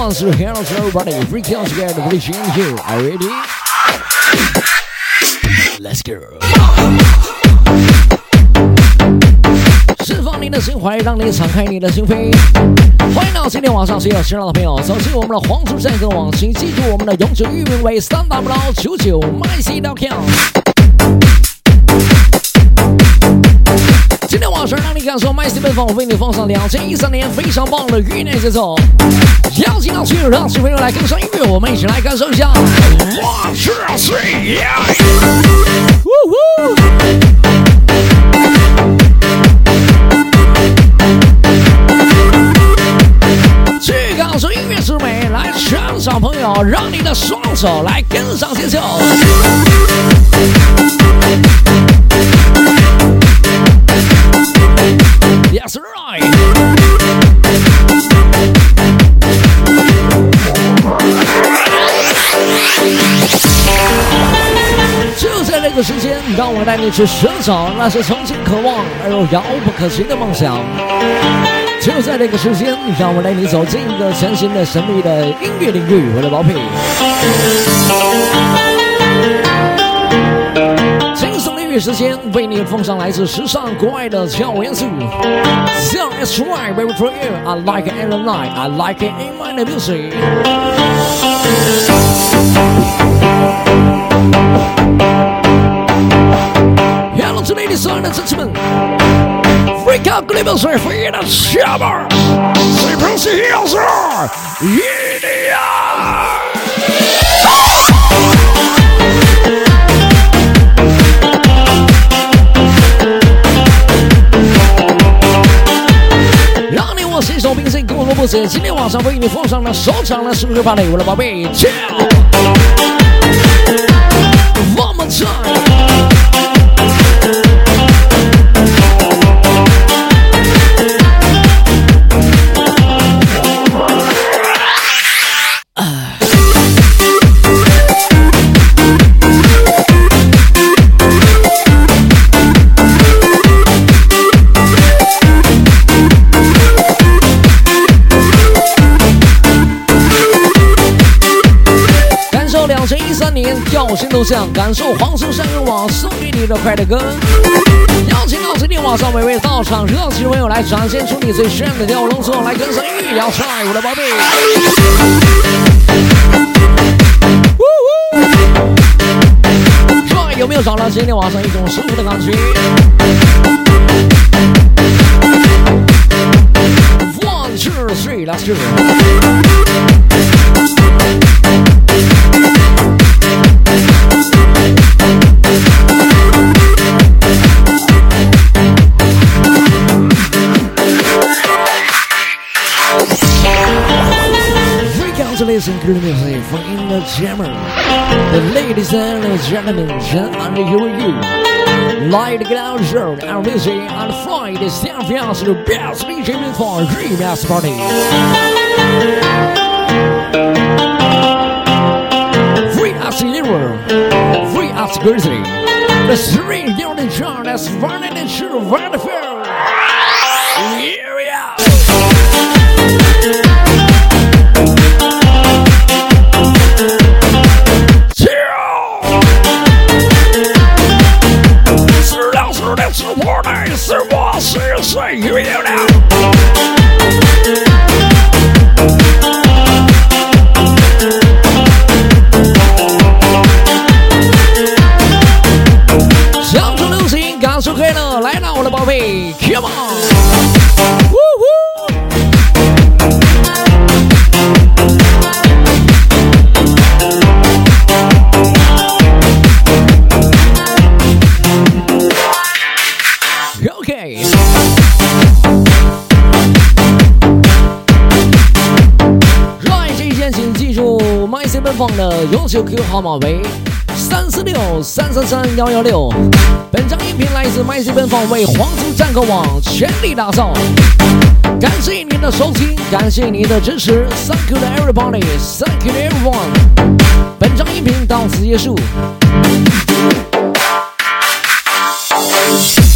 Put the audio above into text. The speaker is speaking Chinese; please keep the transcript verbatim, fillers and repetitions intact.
Once to hello to everybody, freak out together, really change you. Are you ready? Let's go. 释放你的心怀，让你敞开你的心扉。欢迎到今天晚上所有新浪的朋友走进我们的黄竹战歌网，请记住我们的永久域名为三 w 九九 my c dot com。今天晚上让你感受麦斯奔放，我为你放上两千一三年非常棒的乐内节奏。邀请到所有让小朋友来跟上音乐，我们一起来感受一下。One two three， 呜呼！去感受音乐之美，来全场朋友，让你的双手来跟上节奏。That's right。就在这个时间，让我带你去寻找那些曾经渴望而又遥不可及的梦想。就在这个时间，让我带你走进一个全新的神秘的音乐领域，我的宝贝。轻松的音乐时间，为你奉上来自时尚国外的跳舞元素。So it's right, baby, for you. I like it in the night. I like it in my music. Hello, to ladies and gentlemen.Freak out, global surf, free the shabber. Say, Percy Hills are idiot. 让你我携手并肩，共同不止。今天晚上为你奉上了首场的生日派对，我的宝贝 ，Chill。One more time。二零一三年耀星头像，感受黄石山人网送给你的快乐歌。邀请到今天晚上每位到场热情朋友来展现出你最炫的跳舞动作，来跟上音乐摇帅我的宝贝。帅有没有找到今天晚上一种舒服的感觉 ？One two three, let's go。Listen to the music from in the jammer. The ladies and the gentlemen, and here are you. Light the ground show, our music on Friday, San Francisco, the best D J for Dreamhouse Party. Free as the hero, free as the grizzly. The three young and John that's running and true, wonderful. Here we are.是我的，是我是谁与你了？享受流行，感受快乐，来到我的宝贝 ，Come on！ 呜呼 OK， right 这一天请记住 ，My 奔放的永久 Q 号码为三四六三三三幺幺六。本张音频来自 My 奔放为黄族战歌网全力打造，感谢您的收听，感谢您的支持 ，Thank you to everybody， Thank you to everyone。本张音频到此结束。